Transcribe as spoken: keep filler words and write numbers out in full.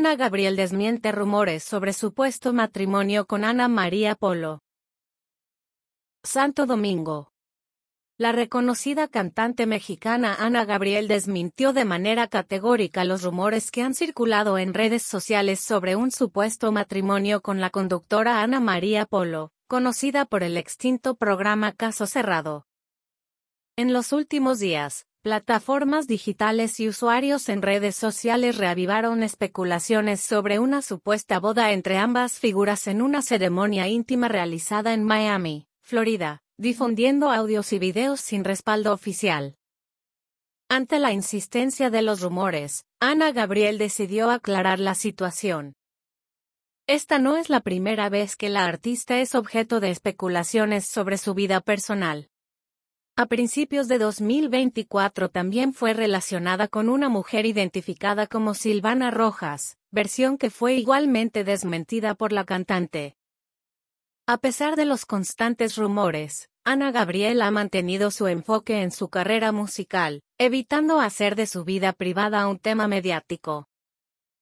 Ana Gabriel desmiente rumores sobre supuesto matrimonio con Ana María Polo. Santo Domingo. La reconocida cantante mexicana Ana Gabriel desmintió de manera categórica los rumores que han circulado en redes sociales sobre un supuesto matrimonio con la conductora Ana María Polo, conocida por el extinto programa Caso Cerrado. En los últimos días, plataformas digitales y usuarios en redes sociales reavivaron especulaciones sobre una supuesta boda entre ambas figuras en una ceremonia íntima realizada en Miami, Florida, difundiendo audios y videos sin respaldo oficial. Ante la insistencia de los rumores, Ana Gabriel decidió aclarar la situación. Esta no es la primera vez que la artista es objeto de especulaciones sobre su vida personal. A principios de dos mil veinticuatro también fue relacionada con una mujer identificada como Silvana Rojas, versión que fue igualmente desmentida por la cantante. A pesar de los constantes rumores, Ana Gabriel ha mantenido su enfoque en su carrera musical, evitando hacer de su vida privada un tema mediático.